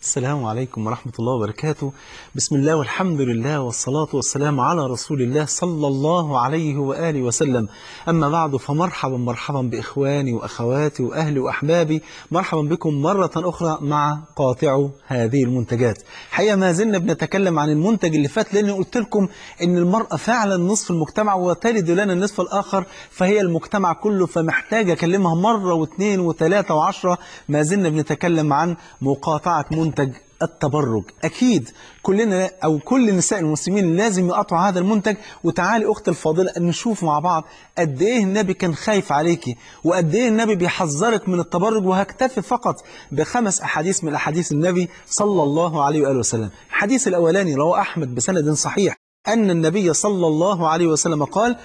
السلام عليكم ورحمة الله وبركاته. بسم الله والحمد لله والصلاة والسلام على رسول الله صلى الله عليه وآله وسلم. أما بعد، فمرحبا مرحبا بإخواني وأخواتي وأهلي وأحبابي، مرحبا بكم مرة أخرى مع قاطع هذه المنتجات. حقيقة ما زلنا بنتكلم عن المنتج اللي فات، لأني قلت لكم إن المرأة فعلا نصف المجتمع وتلد لنا النصف الآخر، فهي المجتمع كله، فمحتاجة أكلمها مرة واثنين وثلاثة وعشرة. ما زلنا بنتكلم عن مقاطعة منتج التبرج. أكيد كلنا أو كل نساء المسلمين لازم يقطعوا هذا المنتج. وتعالي أختي الفاضلة نشوف مع بعض قد إيه النبي كان خايف عليكي، وقد إيه النبي بيحذرك من التبرج. وهكتفي فقط ب5 أحاديث من أحاديث النبي صلى الله عليه وآله وسلم. الحديث الأولاني رواه أحمد بسند صحيح أن النبي صلى الله عليه وسلم قال: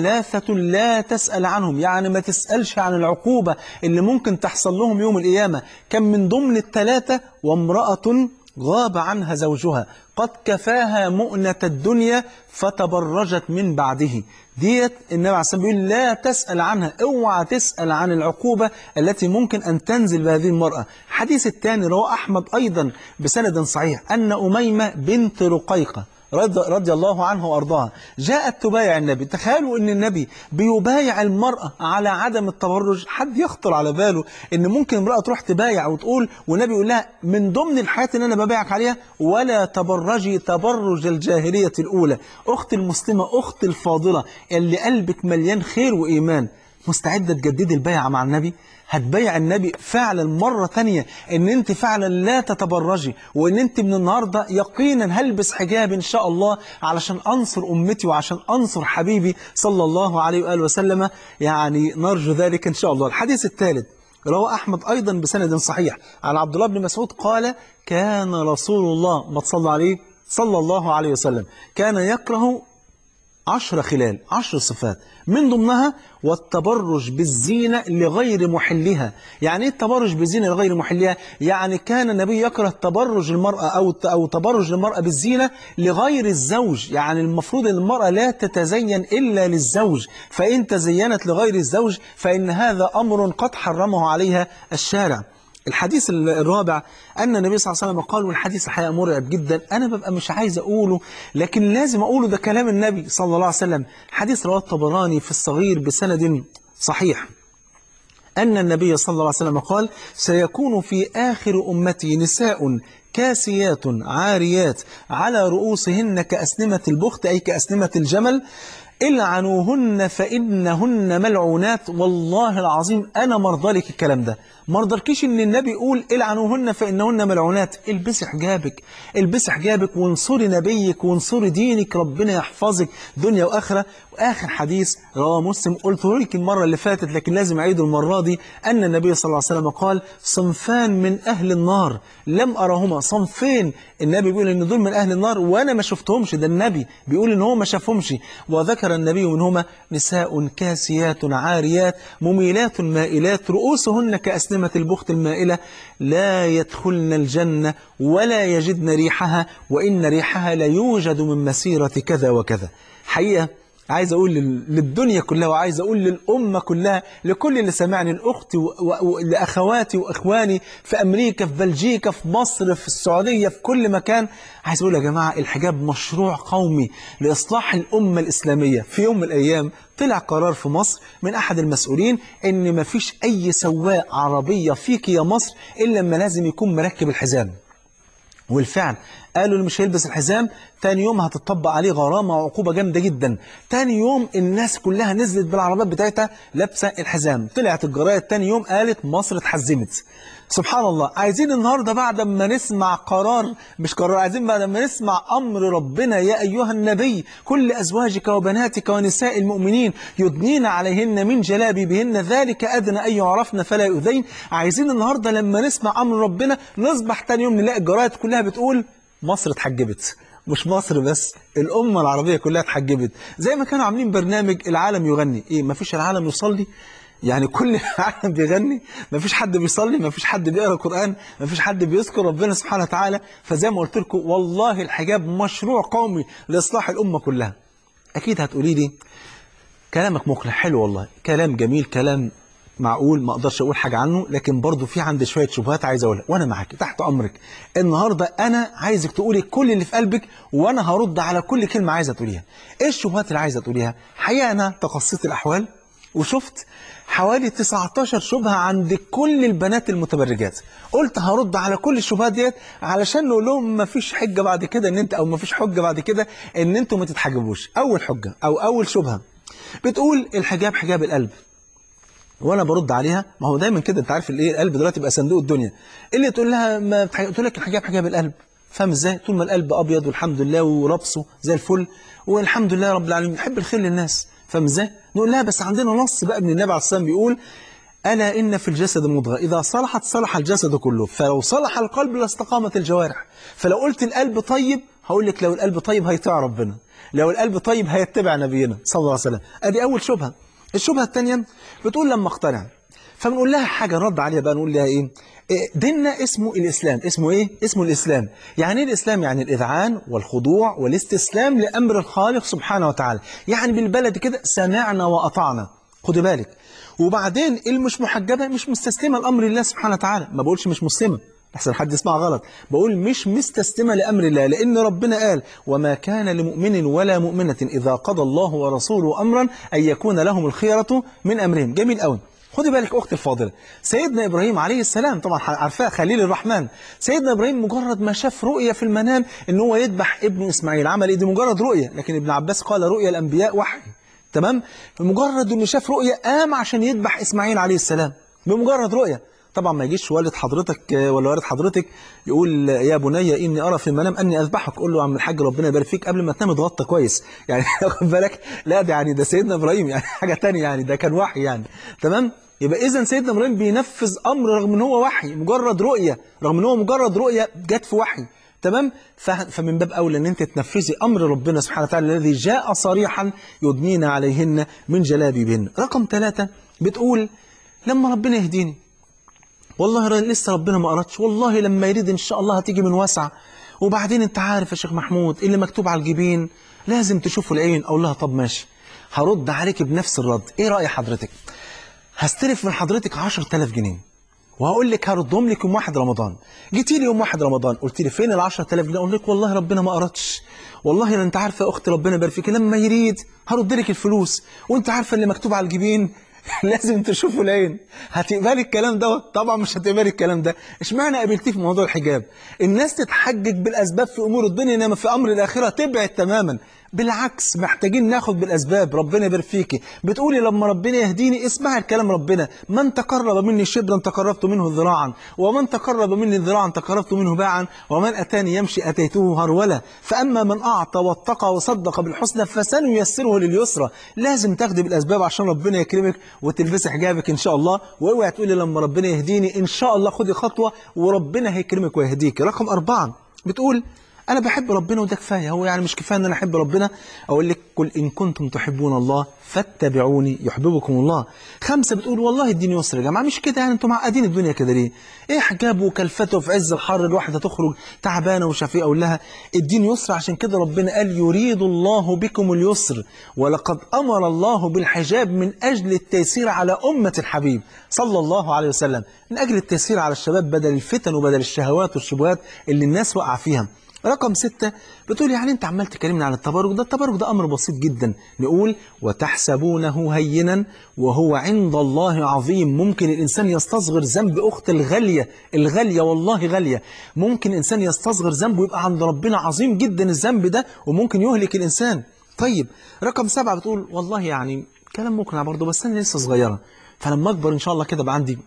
3 لا تسأل عنهم، يعني ما تسألش عن العقوبة اللي ممكن تحصل لهم يوم القيامة. كان من ضمن ال3: وامرأة غاب عنها زوجها قد كفاها مؤنة الدنيا فتبرجت من بعده. ديت النبي عليه الصلاة والسلام بيقول لا تسأل عنها، اوعى تسأل عن العقوبة التي ممكن أن تنزل بهذه المرأة. الحديث الثاني رواه أحمد أيضا بسند صحيح أن أميمة بنت رقيقة رضي الله عنه وأرضاها جاءت تبايع النبي. تخيلوا أن النبي بيبايع المرأة على عدم التبرج. حد يخطر على باله أن ممكن امرأة تروح تبايع وتقول، والنبي يقول لها من ضمن الحاجات اللي أنا ببايعك عليها ولا تبرجي تبرج الجاهلية الأولى. أختي المسلمة، أختي الفاضلة اللي قلبك مليان خير وإيمان، مستعدة تجددي البيعة مع النبي؟ هتبيع النبي فعلا مرة تانية ان انت فعلا لا تتبرجي، وان انت من النهاردة يقينا هلبس حجاب ان شاء الله علشان انصر امتي وعشان انصر حبيبي صلى الله عليه وآله وسلم. يعني نرجو ذلك ان شاء الله. الحديث الثالث رواه احمد ايضا بسند صحيح عن عبد الله بن مسعود قال: كان رسول الله، ما تصلى عليه صلى الله عليه وسلم، كان يكره 10 خلال، 10 صفات، من ضمنها والتبرج بالزينة لغير محلها. يعني ايه التبرج بالزينة لغير محلها؟ يعني كان النبي يكره تبرج المرأة أو تبرج المرأة بالزينة لغير الزوج. يعني المفروض أن المرأة لا تتزين إلا للزوج، فإن تزينت لغير الزوج فإن هذا أمر قد حرمه عليها الشارع. الحديث الرابع أن النبي صلى الله عليه وسلم قال، والحديث الحقيقة مرعب جدا، أنا ببقى مش عايز أقوله لكن لازم أقوله، ده كلام النبي صلى الله عليه وسلم. حديث رواه الطبراني في الصغير بسند صحيح أن النبي صلى الله عليه وسلم قال: سيكون في آخر أمتي نساء كاسيات عاريات على رؤوسهن كأسنمة البخت، أي كأسنمة الجمل، العنوهن فإنهن ملعونات. والله العظيم أنا مرضى لك الكلام ده، مرضلكيش إن النبي يقول العنوهن فإنهن ملعونات. البسي حجابك، البسي حجابك وانصري نبيك وانصري دينك، ربنا يحفظك دنيا وآخرة. وآخر حديث رواه مسلم، قلته لك المرة اللي فاتت لكن لازم أعيده المرة دي، أن النبي صلى الله عليه وسلم قال: صنفان من أهل النار لم أرهما. صنفين النبي بيقول إن دول من أهل النار وأنا ما شفتهمش، ده النبي بيقول إن هو ما شافهمش. وذكر النبي منهما: نساء كاسيات عاريات مميلات مائلات رؤوسهن كأسنمة البخت المائلة لا يدخلن الجنة ولا يجدن ريحها وإن ريحها لا يوجد من مسيرة كذا وكذا. حقيقة عايز أقول للدنيا كلها، وعايز أقول للأمة كلها، لكل اللي سمعني، لأختي لأخواتي وإخواني في أمريكا، في بلجيكا، في مصر، في السعودية، في كل مكان، عايز أقول يا جماعة الحجاب مشروع قومي لإصلاح الأمة الإسلامية. في يوم من الأيام طلع قرار في مصر من أحد المسؤولين إن مفيش أي سواق عربية فيك يا مصر إلا لما لازم يكون مركب الحزام. والفعل قالوا اللي مش هيلبس الحزام تاني يوم هتطبق عليه غرامة وعقوبة جامدة جدا. تاني يوم الناس كلها نزلت بالعربات بتاعتها لابسة الحزام. طلعت الجرايد تاني يوم قالت مصر اتحزمت. سبحان الله. عايزين النهاردة بعد ما نسمع قرار، مش قرار، عايزين بعد ما نسمع أمر ربنا: يا أيها النبي كل أزواجك وبناتك ونساء المؤمنين يدنين عليهن من جلابيبهن ذلك أدنى أن يعرفن فلا يؤذين. عايزين النهاردة لما نسمع أمر ربنا نصبح تاني يوم نلاقي الجرايد كلها بتقول مصر اتحجبت. مش مصر بس، الأمة العربية كلها اتحجبت. زي ما كانوا عاملين برنامج العالم يغني، إيه مفيش العالم يصلي؟ يعني كل العالم بيغني، مفيش حد بيصلي، مفيش حد بيقرأ القرآن، مفيش حد بيذكر ربنا سبحانه وتعالى. فزي ما قلت لكم والله الحجاب مشروع قومي لإصلاح الأمة كلها. أكيد هتقولي لي كلامك مقنع، حلو والله، كلام جميل، كلام معقول ما اقدرش اقول حاجه عنه، لكن برضه في عندي شويه شبهات عايز اقولها، وانا معاك تحت امرك. النهارده انا عايزك تقولي كل اللي في قلبك، وانا هرد على كل كلمه عايزه تقوليها. ايه الشبهات اللي عايزه تقوليها؟ حقيقه انا تخصصت الاحوال وشفت حوالي 19 شبهه عند كل البنات المتبرجات، قلت هرد على كل الشبهات ديت علشان نقول لهم ما فيش حجه بعد كده ان انت، او ما فيش حجه بعد كده ان انتوا ما تتحجبوش. اول حجه او اول شبهه بتقول الحجاب حجاب القلب، وانا برد عليها ما هو دايما كده، انت عارف الايه، القلب دلوقتي بقى صندوق الدنيا. اللي تقول لها ما تقول لك الحجاب حجاب القلب، فاهم ازاي؟ طول ما القلب ابيض والحمد لله وربصه زي الفل والحمد لله رب العالمين بيحب الخير للناس، فاهم ازاي؟ نقول لها بس عندنا نص بقى من النبي عليه الصلاه والسلام بيقول ألا إن في الجسد مضغة إذا صلحت صلح الجسد كله، فلو صلح القلب لاستقامت الجوارح. فلو قلت القلب طيب هقول لك لو القلب طيب هيطيع ربنا، لو القلب طيب هيتبع نبينا صلى الله عليه وسلم. أدي أول شبهة. الشبهة الثانية بتقول لما اقتنع، فبنقول لها حاجة نرد عليها بقى، نقول لها إيه؟ ديننا اسمه الإسلام. اسمه إيه؟ اسمه الإسلام. يعني إيه الإسلام؟ يعني الإذعان والخضوع والاستسلام لأمر الخالق سبحانه وتعالى، يعني بالبلد كده سمعنا وأطعنا. خدي بالك. وبعدين المش محجبة مش مستسلمة لأمر الله سبحانه وتعالى، ما بقولش مش مسلمة أحسن حد يسمع غلط، بقول مش مستسلمة لأمر الله، لأن ربنا قال وما كان لمؤمن ولا مؤمنة إذا قضى الله ورسوله أمرا أن يكون لهم الخيرة من أمرهم. جميل قوي. خدي بالك أختي الفاضلة، سيدنا إبراهيم عليه السلام طبعا عارفاه خليل الرحمن، سيدنا إبراهيم مجرد ما شاف رؤية في المنام إن هو يذبح ابنه إسماعيل، عمل إيه؟ دي مجرد رؤية، لكن ابن عباس قال رؤيا الأنبياء وحي. تمام؟ بمجرد انه شاف رؤية قام عشان يذبح اسماعيل عليه السلام، بمجرد رؤية. طبعا ما يجيش والد حضرتك ولا والد حضرتك يقول يا بني اني ارى في المنام اني اذبحك، قول له يا عم الحاج ربنا يبارك فيك قبل ما تنام اتغطى كويس يعني واخد بالك؟ لا ده يعني ده سيدنا ابراهيم يعني حاجة تانية، يعني ده كان وحي يعني. تمام؟ يبقى اذا سيدنا ابراهيم بينفذ امر رغم ان هو وحي، مجرد رؤية، رغم ان هو مجرد رؤية جت في وحي. تمام؟ فمن باب أولى أن أنت تنفذي أمر ربنا سبحانه وتعالى الذي جاء صريحا يدنين عليهن من جلابيبهن. رقم 3 بتقول لما ربنا يهديني، والله لسه ربنا ما أردش، والله لما يريد إن شاء الله هتيجي من واسع. وبعدين أنت عارف يا شيخ محمود اللي مكتوب على الجبين لازم تشوفه العين. أقول لها طب ماشي، هرد عليك بنفس الرد. إيه رأي حضرتك؟ هستلف من حضرتك 10,000 جنيه وهقول لك هردهم لك يوم 1 رمضان. جيتي لي يوم 1 رمضان قلت لي فين ال 10,000 جنيه؟ اقول لك والله ربنا ما أردش، والله انت عارفه يا اختي ربنا يبارك فيك لما يريد هرد لك الفلوس، وانت عارفه اللي مكتوب على الجبين لازم تشوفوا العين. هتقبلي الكلام ده؟ طبعا مش هتقبلي الكلام ده. اشمعنى قابلتيه في موضوع الحجاب؟ الناس تتحجج بالاسباب في امور الدنيا، انما في امر الاخره تبعد تماما. بالعكس محتاجين ناخد بالاسباب. ربنا يبارك فيكي بتقولي لما ربنا يهديني، اسمعي الكلام ربنا، من تقرب مني شبرا تقربت منه ذراعا، ومن تقرب مني ذراعا تقربت منه باعا، ومن اتاني يمشي اتيته هرولا، فاما من اعطى واتقى وصدق بالحسنى فسنيسره لليسرى. لازم تاخدي بالاسباب عشان ربنا يكرمك وتلبسي حجابك ان شاء الله. واوعي تقولي لما ربنا يهديني، ان شاء الله خدي خطوه وربنا هيكرمك ويهديك. رقم 4 بتقول أنا بحب ربنا وده كفاية، هو يعني مش كفاية أن أنا أحب ربنا؟ أقول لك قل إن كنتم تحبون الله فاتبعوني يحببكم الله. 5 بتقول والله الدين يسر يا جماعة، مش كده يعني أنتم معقدين الدنيا كده ليه؟ إيه حجاب وكلفته في عز الحر الواحدة تخرج تعبانة وشفيقة؟ أقول لها الدين يسر عشان كده ربنا قال يريد الله بكم اليسر ولقد أمر الله بالحجاب من أجل التيسير على أمة الحبيب صلى الله عليه وسلم، من أجل التيسير على الشباب بدل الفتن وبدل الشهوات والشبهات اللي الناس وقع فيها. رقم 6 بتقول يعني انت عمال تكلمنا عن التبرج، ده التبرج ده امر بسيط جدا. نقول وتحسبونه هينا وهو عند الله عظيم. ممكن الانسان يستصغر ذنب، اخت الغاليه والله غاليه، ممكن الانسان يستصغر ذنب ويبقى عند ربنا عظيم جدا الذنب ده، وممكن يهلك الانسان. طيب رقم 7 بتقول والله يعني كلام مقنع برضه بس انا لسه صغيره، فلما اكبر ان شاء الله كده بقى عندي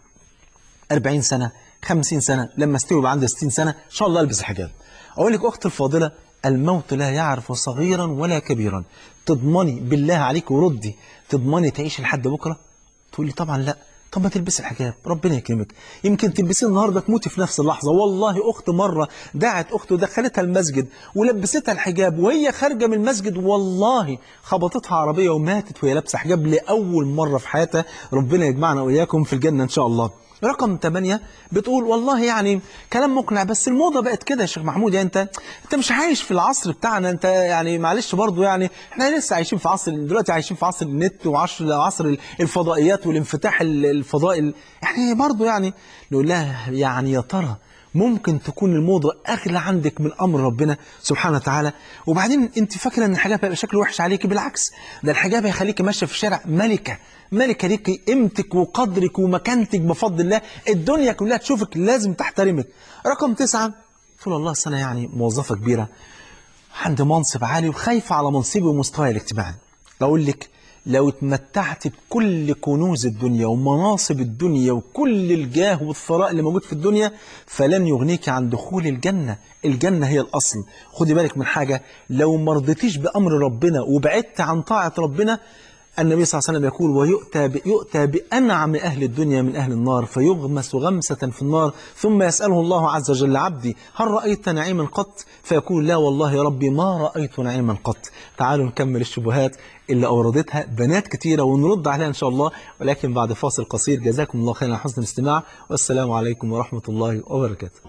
40 سنه 50 سنه، لما استوي بقى عندي 60 سنه ان شاء الله البس الحجاب. أقول لك أختي الفاضلة الموت لا يعرف صغيرا ولا كبيرا. تضمني بالله عليك وردي، تضمني تعيش لحد بكرة؟ تقول لي طبعا لا. طب ما تلبسي الحجاب ربنا يكرمك، يمكن تلبسيه النهارده تموتي في نفس اللحظة. والله أخت مرة دعت أخته ودخلتها المسجد ولبستها الحجاب وهي خارجة من المسجد، والله خبطتها عربية وماتت وهي لابسة حجاب لأول مرة في حياتها. ربنا يجمعنا وإياكم في الجنة إن شاء الله. رقم 8 بتقول والله يعني كلام مقنع، بس الموضة بقت كده يا شيخ محمود، يعني انت مش عايش في العصر بتاعنا، انت يعني معلش برضو، يعني احنا لسه عايشين في عصر، دلوقتي عايشين في عصر النت وعصر الفضائيات والانفتاح الفضائي، يعني برضو يعني نقول لها يعني يا ترى ممكن تكون الموضة أغلى عندك من أمر ربنا سبحانه وتعالى؟ وبعدين أنت فاكرة أن الحجاب هيبقى شكله وحش عليكي؟ بالعكس، ده الحجاب هيخليكي ماشية في الشارع ملكة، ملكة ليكي قيمتك وقدرك ومكانتك بفضل الله، الدنيا كلها تشوفك لازم تحترمك. رقم 9 تقول الله أنا يعني موظفة كبيرة عندي منصب عالي وخايفة على منصبي ومستواي الاجتماعي. بقول لك لو اتمتعت بكل كنوز الدنيا ومناصب الدنيا وكل الجاه والثراء اللي موجود في الدنيا فلن يغنيك عن دخول الجنة. الجنة هي الأصل. خدي بالك من حاجة، لو مرضتيش بأمر ربنا وبعدت عن طاعة ربنا، النبي صلى الله عليه وسلم يقول ويؤتى بأنعم أهل الدنيا من أهل النار فيغمس غمسة في النار ثم يسأله الله عز وجل عبدي هل رأيت نعيما قط؟ فيقول لا والله يا ربي ما رأيت نعيما قط. تعالوا نكمل الشبهات اللي أوردتها بنات كتيرة ونرد عليها إن شاء الله، ولكن بعد فاصل قصير. جزاكم الله خيرا على حسن الاستماع، والسلام عليكم ورحمة الله وبركاته.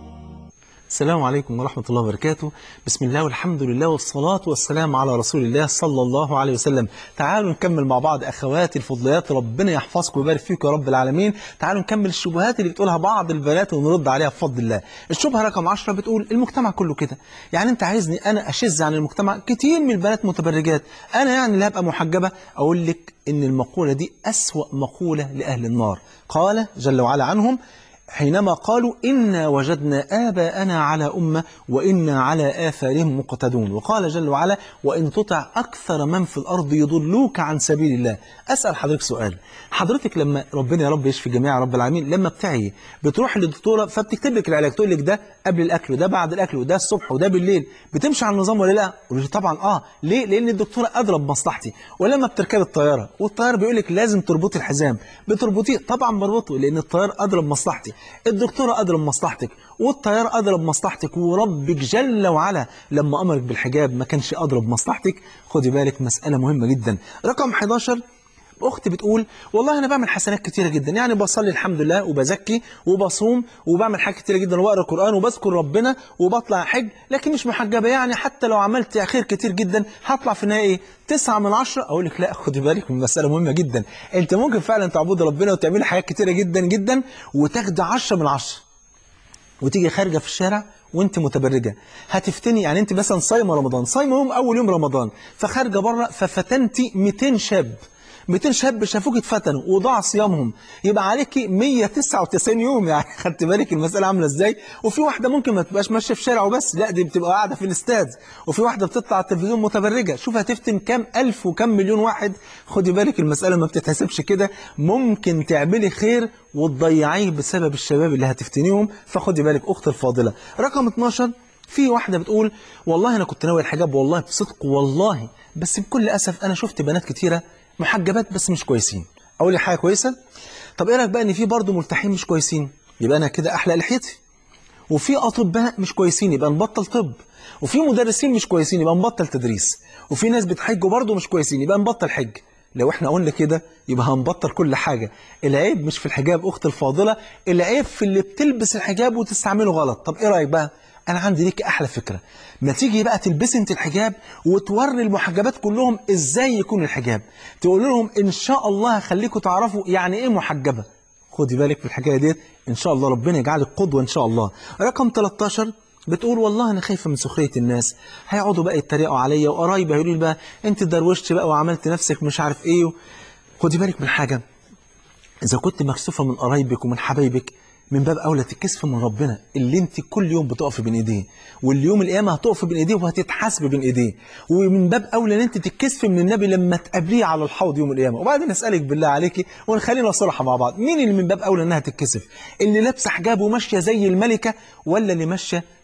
السلام عليكم ورحمة الله وبركاته. بسم الله والحمد لله والصلاة والسلام على رسول الله صلى الله عليه وسلم. تعالوا نكمل مع بعض أخواتي الفضليات، ربنا يحفظكم ويبارك فيكم يا رب العالمين. تعالوا نكمل الشبهات اللي بتقولها بعض البنات ونرد عليها بفضل الله. الشبهة رقم 10 بتقول المجتمع كله كده، يعني أنت عايزني أنا أشذ عن المجتمع؟ كتير من البنات متبرجات، أنا يعني لا أبقى محجبة؟ أقول لك إن المقولة دي أسوأ مقولة لأهل النار. قال جل وعلا عنهم حينما قالوا إنا وجدنا آباءنا على أمة وإنا على آثارهم مقتدون. وقال جل وعلا وإن تطع أكثر من في الأرض يضلوك عن سبيل الله. أسأل حضرتك سؤال، حضرتك لما ربنا يا رب يشفي جميع يا رب العالمين، لما بتعي بتروح للدكتورة فبتكتب لك العلاج، تقول لك ده قبل الأكل وده بعد الأكل وده الصبح وده بالليل، بتمشي على النظام ولا لا؟ طبعا ليه؟ لأن الدكتورة أدرى بمصلحتي. ولما بتركب الطيارة والطيار بيقول لك لازم تربطي الحزام، بتربطيه؟ طبعا بربطه لأن الطيار أدرى بمصلحتي، الدكتورة أدرى بمصلحتك، والطيار أدرى بمصلحتك، وربك جل وعلا لما أمرك بالحجاب ما كانش أدرى بمصلحتك. خدي بالك مسألة مهمة جدا. رقم 11 أختي بتقول والله أنا بعمل حسنات كتيرة جدا، يعني بصلي الحمد لله وبزكي وبصوم وبعمل حاجات كتيرة جدا وبقرأ القرآن وبذكر ربنا وبطلع حج، لكن مش محجبة، يعني حتى لو عملت خير كتير جدا هطلع في النهاية إيه؟ 9 من 10. أقول لك لا، خدي بالك من مسألة مهمة جدا. أنت ممكن فعلا تعبد ربنا وتعملي حاجات كتيرة جدا جدا وتاخدي 10 من 10 وتيجي خارجة في الشارع وانت متبرجة هتفتني. يعني انت مثلا صايمة رمضان، صايمة يوم أول يوم رمضان، فخارجة بره ففتنتي 200 شاب، 200 شاب شافوك اتفتنوا وضاع صيامهم، يبقى عليكي 199 يوم. يعني خدت بالك المسألة عاملة ازاي؟ وفي واحدة ممكن ما تبقاش ماشية في شارع وبس، لا دي بتبقى قاعدة في الاستاد، وفي واحدة بتطلع على التلفزيون متبرجة، شوف هتفتن كام ألف وكام مليون واحد. خدي بالك المسألة ما بتتحسبش كده، ممكن تعملي خير وتضيعيه بسبب الشباب اللي هتفتنيهم. فخدي بالك أخت الفاضلة. رقم 12 في واحدة بتقول والله أنا كنت ناوي الحجاب والله بصدق والله، بس بكل أسف أنا شفت بنات كتيرة محجبات بس مش كويسين. أقول لي حاجة كويسة؟ طب إيه رأيك بقى إن في برضه ملتحين مش كويسين؟ يبقى أنا كده أحلق لحيتي. وفي أطباء مش كويسين يبقى نبطل طب. وفي مدرسين مش كويسين يبقى نبطل تدريس. وفي ناس بتحجوا برضه مش كويسين يبقى نبطل حج. لو احنا قلنا كده يبقى هنبطل كل حاجة. العيب مش في الحجاب أخت الفاضلة، العيب في اللي بتلبس الحجاب وتستعمله غلط. طب إيه رأيك بقى؟ أنا عندي ليك أحلى فكرة، ما تيجي بقى تلبسي انت الحجاب وتوري المحجبات كلهم إزاي يكون الحجاب، تقول لهم إن شاء الله هخليكم تعرفوا يعني إيه محجبة. خدي بالك في الحكاية ديت، إن شاء الله ربنا يجعلك قدوة إن شاء الله. رقم 13 بتقول والله أنا خايفة من سخرية الناس، هيقعدوا بقى يتريقوا عليا وقرايبي هيقولوا لي بقى أنت دروشت بقى وعملت نفسك مش عارف إيه. خدي بالك من حاجة، إذا كنت مكسوفة من قرايبك ومن حبايبك من باب أولى تتكسف من ربنا اللي انت كل يوم بتقف بين ايديه، واللي يوم القيامة هتقف بين ايديه وهتتحاسب بين ايديه. ومن باب أولى ان انت تتكسف من النبي لما تقابليه على الحوض يوم القيامة. وبعدين اسألك بالله عليكي ونخلينا صراحة مع بعض، مين اللي من باب أولى انها تتكسف؟ اللي لابسه حجاب وماشية زي الملكة، ولا اللي ماشية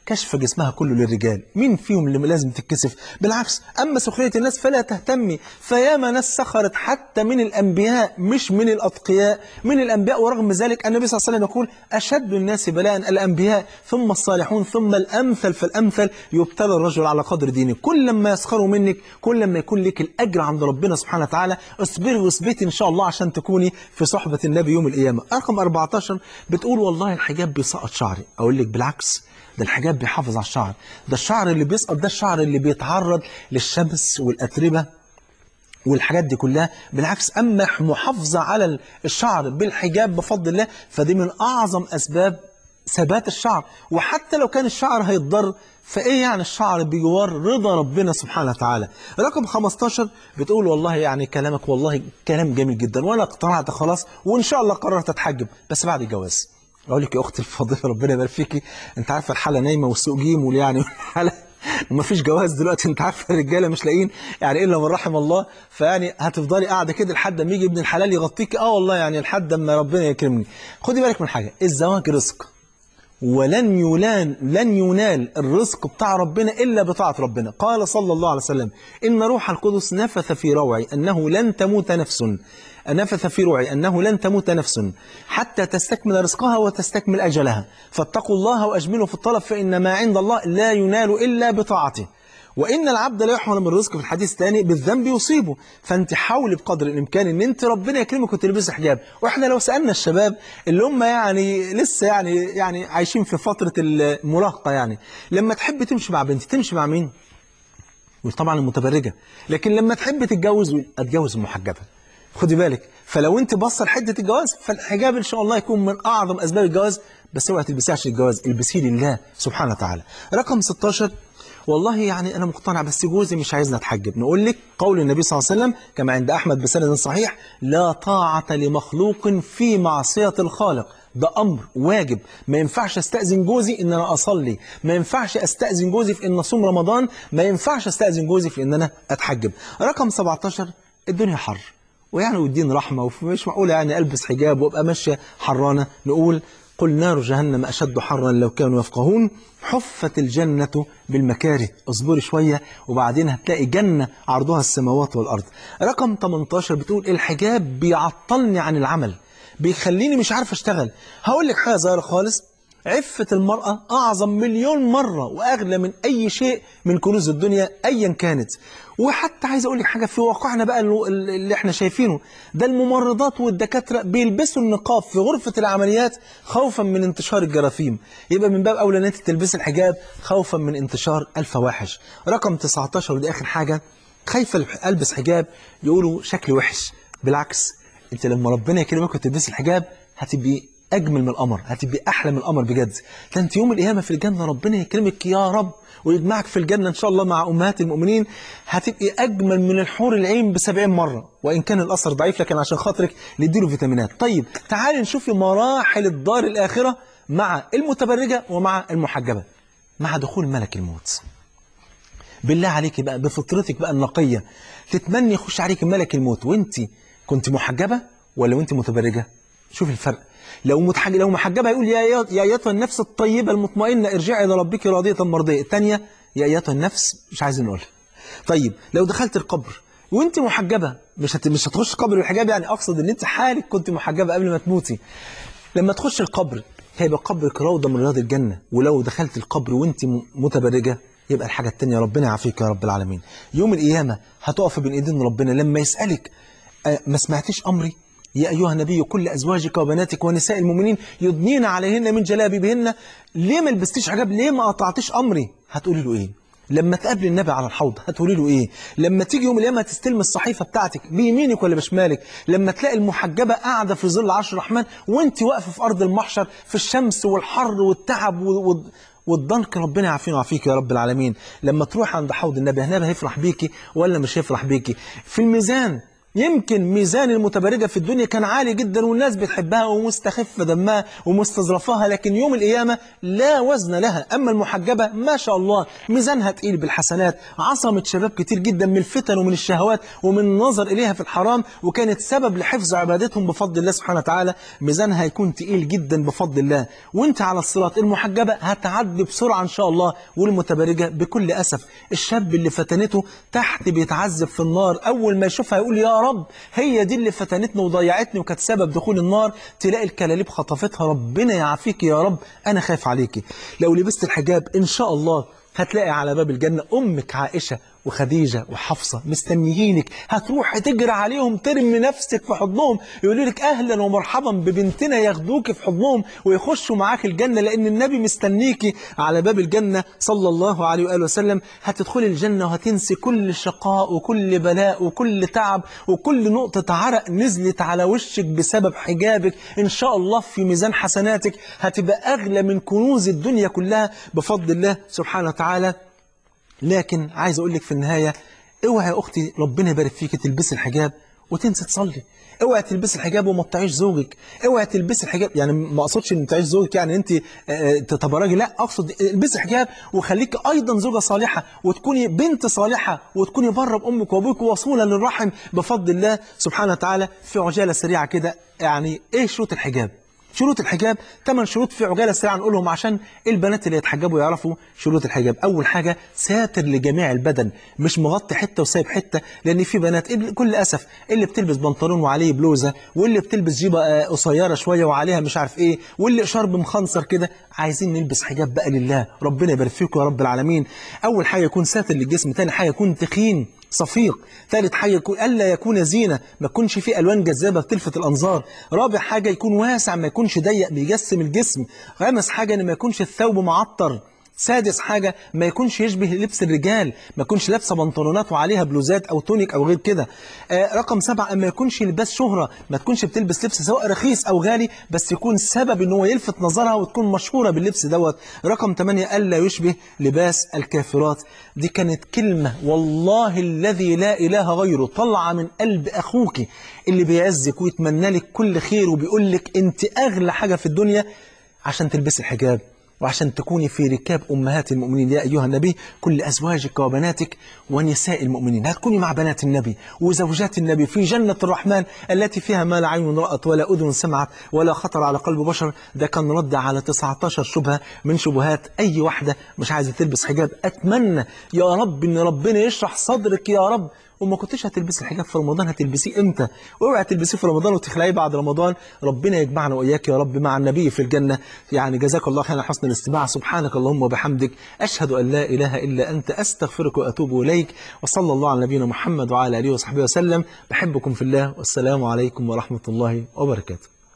كشف جسمها كله للرجال، مين فيهم اللي لازم تتكسف؟ بالعكس، أما سخرية الناس فلا تهتمي، فياما ناس سخرت حتى من الأنبياء مش من الأتقياء، من الأنبياء، ورغم ذلك النبي صلى الله عليه وسلم يقول أشد الناس بلاء الأنبياء ثم الصالحون ثم الأمثل فالأمثل يبتلى الرجل على قدر دينه. كل ما يسخروا منك كل ما يكون لك الأجر عند ربنا سبحانه وتعالى. اصبري واثبتي إن شاء الله عشان تكوني في صحبة النبي يوم القيامة. رقم 14 بتقول والله الحجاب بيسقط شعري. أقول لك بالعكس، ده الحجاب بيحافظ على الشعر. ده الشعر اللي بيسقط ده الشعر اللي بيتعرض للشمس والأتربة والحاجات دي كلها. بالعكس، أما محافظة على الشعر بالحجاب بفضل الله فدي من أعظم أسباب ثبات الشعر. وحتى لو كان الشعر هيتضر فإيه يعني الشعر بجوار رضا ربنا سبحانه وتعالى. رقم 15 بتقول والله يعني كلامك والله كلام جميل جدا، وأنا اقتنعت خلاص وإن شاء الله قررت أتحجب بس بعد الجواز. أقول لك يا أختي الفاضلة ربنا يبارك فيكي، أنت عارفة الحالة نايمة والسوق جيم يعني الحالة وما فيش جواز دلوقتي، انت عارفه الرجاله مش لاقيين يعني الا من رحم الله، فيعني هتفضلي قاعده كده لحد ما يجي ابن الحلال يغطيكي. والله يعني لحد ما ربنا يكرمني. خدي بالك من حاجه، الزواج رزق، لن ينال الرزق بتاع ربنا إلا بطاعة ربنا. قال صلى الله عليه وسلم إن روح القدس نفث في روعي أنه لن تموت نفس حتى تستكمل رزقها وتستكمل أجلها، فاتقوا الله وأجملوا في الطلب فإن ما عند الله لا ينال إلا بطاعته، وإن العبد لا يحرم من الرزق في الحديث الثاني بالذنب يصيبه. فأنت حاولي بقدر الإمكان إن أنت ربنا يكرمك وتلبسي حجاب. وإحنا لو سألنا الشباب اللي هم يعني لسه يعني عايشين في فترة المراهقة، يعني لما تحب تمشي مع بنت تمشي مع مين؟ وطبعا المتبرجة. لكن لما تحب تتجوز المحجبة. خدي بالك، فلو أنت بصر حدة الجواز فالحجاب إن شاء الله يكون من أعظم أسباب الجواز، بس اوعي تلبسيه عشان الجواز، البسيه لله سبحانه وتعالى. رقم 16 والله يعني أنا مقتنع بس جوزي مش عايزنا نتحجب. نقول لك قول النبي صلى الله عليه وسلم كما عند أحمد بسند صحيح لا طاعة لمخلوق في معصية الخالق. ده أمر واجب، ما ينفعش أستأذن جوزي إن أنا أصلي، ما ينفعش أستأذن جوزي في إن أصوم رمضان، ما ينفعش أستأذن جوزي في إن أنا أتحجب. رقم 17 الدنيا حر ويعني والدين رحمة، ومش معقول يعني ألبس حجاب وأبقى ماشية حرانة. نقول قل نار جهنم أشد حرا لو كانوا يفقهون حفت الجنة بالمكاره. اصبري شوية وبعدين هتلاقي جنة عرضها السماوات والأرض. رقم 18 بتقول الحجاب بيعطلني عن العمل، بيخليني مش عارف أشتغل. هقول لك حاجة صغيرة خالص، عفة المرأة أعظم مليون مرة وأغلى من أي شيء من كنوز الدنيا أيا كانت. وحتى عايز أقول لك حاجة في واقعنا بقى اللي احنا شايفينه ده، الممرضات والدكاترة بيلبسوا النقاب في غرفة العمليات خوفا من انتشار الجراثيم. يبقى من باب أولى أن أنت تلبسي الحجاب خوفا من انتشار الفواحش. رقم 19 ودي آخر حاجة، خايفة ألبس حجاب يقولوا شكل وحش. بالعكس، أنت لما ربنا يكرمك وتلبسي الحجاب هتبقي أجمل من القمر، هتبقي أحلى من القمر بجد. ده أنت يوم القيامة في الجنة ربنا يكرمك يا رب ويجمعك في الجنة إن شاء الله مع أمهات المؤمنين، هتبقي أجمل من الحور العين ب70 مرة. وإن كان الأثر ضعيف لكن عشان خاطرك نديله فيتامينات. طيب تعالي نشوف مراحل الدار الآخرة مع المتبرجة ومع المحجبة مع دخول ملك الموت. بالله عليك بقى بفطرتك بقى النقية تتمني يخش عليك ملك الموت وانت كنت محجبة ولا وانت متبرجة؟ شوف الفرق. لو محجبة يقول يا أيتها النفس الطيبة المطمئنة ارجعي إلى ربك راضية مرضية. الثانية يا أيتها النفس مش عايز نقولها. طيب لو دخلت القبر وانت محجبة مش هتخش قبر بالحجاب، يعني أقصد ان انت حالك كنت محجبة قبل ما تموتي. لما تخش القبر هيبقى قبرك روضة من رياض الجنة. ولو دخلت القبر وانت متبرجة يبقى الحاجة التانية ربنا يعافيك يا رب العالمين. يوم القيامة هتقف بين ايدين ربنا لما يسألك ما سمعتيش أمري يا أيها النبي كل أزواجك وبناتك ونساء المؤمنين يدنين عليهن من جلابيبهن، ليه ما لبستيش حجاب؟ ليه ما قطعتيش أمري؟ هتقولي له إيه؟ لما تقابل النبي على الحوض هتقولي له إيه؟ لما تيجي يوم القيامة تستلم الصحيفة بتاعتك بيمينك ولا بشمالك؟ لما تلاقي المحجبة قاعدة في ظل عرش الرحمن وانت واقفة في أرض المحشر في الشمس والحر والتعب والضنك، ربنا يعافينا ويعافيك يا رب العالمين. لما تروح عند حوض النبي هيفرح بيكي ولا مش هيفرح بيكي؟ في الميزان يمكن ميزان المتبرجة في الدنيا كان عالي جدا والناس بتحبها ومستخف دمها ومستظرفاها، لكن يوم القيامة لا وزن لها. أما المحجبة ما شاء الله ميزانها تقيل بالحسنات، عصمت شباب كتير جدا من الفتن ومن الشهوات ومن النظر إليها في الحرام، وكانت سبب لحفظ عبادتهم بفضل الله سبحانه وتعالى. ميزانها هيكون تقيل جدا بفضل الله. وانت على الصراط المحجبة هتعدي بسرعة إن شاء الله، والمتبرجة بكل أسف. الشاب اللي فتنته تحت بيتعذب في النار، أول ما يشوفها يقول يا رب هي دي اللي فتنتني وضيعتني وكانت سبب دخول النار. تلاقي الكلاليب خطفتها، ربنا يعافيك يا رب، أنا خايف عليكي. لو لبست الحجاب إن شاء الله هتلاقي على باب الجنة أمك عائشة وخديجة وحفصة مستنيينك، هتروح تجري عليهم ترمي نفسك في حضنهم، يقولوا لك أهلا ومرحبا ببنتنا، ياخدوك في حضنهم ويخشوا معاك الجنة، لأن النبي مستنيكي على باب الجنة صلى الله عليه وآله وسلم. هتدخلي الجنة وهتنسي كل شقاء وكل بلاء وكل تعب وكل نقطة عرق نزلت على وشك بسبب حجابك، إن شاء الله في ميزان حسناتك هتبقى أغلى من كنوز الدنيا كلها بفضل الله سبحانه وتعالى. لكن عايز أقول لك في النهاية، اوعي يا أختي ربنا يبارك فيك تلبسي الحجاب وتنسي تصلي. اوعي تلبسي الحجاب وما تطيعيش زوجك. اوعي تلبسي الحجاب، يعني ما اقصدش ان تطيعيش زوجك يعني انت تتبرجي، لا، اقصد البسي حجاب وخليكي ايضا زوجه صالحه، وتكوني بنت صالحه، وتكوني بره بامك وابوك وصوله للرحم بفضل الله سبحانه وتعالى. في عجاله سريعه كده، يعني ايه شروط الحجاب؟ شروط الحجاب 8 شروط في عجالة سريعة نقولهم عشان البنات اللي يتحجبوا يعرفوا شروط الحجاب. أول حاجة ساتر لجميع البدن، مش مغطي حتة وسايب حتة، لأن في بنات كل أسف اللي بتلبس بنطلون وعليه بلوزة، واللي بتلبس جيبة قصيرة شوية وعليها مش عارف إيه، واللي شرب مخنصر كده. عايزين نلبس حجاب بقى لله، ربنا يبارك فيكم يا رب العالمين. أول حاجة يكون ساتر للجسم، تاني حاجة يكون تخين صفيق، ثالث حاجة يكون ألا يكون زينة، ما يكونش فيه ألوان جذابة بتلفت الأنظار، رابع حاجة يكون واسع ما يكونش ضيق بيجسم الجسم، خامس حاجة إن ما يكونش الثوب معطر، سادس حاجة ما يكونش يشبه لبس الرجال، ما يكونش لابسة بنطلونات وعليها بلوزات أو تونيك أو غير كده. رقم 7 ما يكونش لباس شهرة، ما تكونش بتلبس لبس سواء رخيص أو غالي بس يكون سبب إن هو يلفت نظرها وتكون مشهورة باللبس دوت. رقم 8 ألا يشبه لباس الكافرات. دي كانت كلمة والله الذي لا إله غيره طلع من قلب أخوك اللي بيعزك ويتمنى لك كل خير وبيقول لك أنت أغلى حاجة في الدنيا عشان تلبس الحجاب وعشان تكوني في ركاب أمهات المؤمنين. يا أيها النبي كل أزواجك وبناتك ونساء المؤمنين، هتكوني مع بنات النبي وزوجات النبي في جنة الرحمن التي فيها ما لا عين رأت ولا أذن سمعت ولا خطر على قلب بشر. ده كان رد على 19 شبهة من شبهات أي واحدة مش عايزة تلبس حجاب. أتمنى يا رب إن ربنا يشرح صدرك يا رب، وما كنتش هتلبسي الحجاب في رمضان هتلبسيه امتى؟ واوعي تلبسيه في رمضان وتخلعيه بعد رمضان. ربنا يجمعنا واياك يا رب مع النبي في الجنة. يعني جزاك الله خيرا حسن الاستماع. سبحانك اللهم وبحمدك، اشهد ان لا اله الا انت، استغفرك واتوب اليك. وصلى الله على نبينا محمد وعلى اله وصحبه وسلم. بحبكم في الله، والسلام عليكم ورحمة الله وبركاته.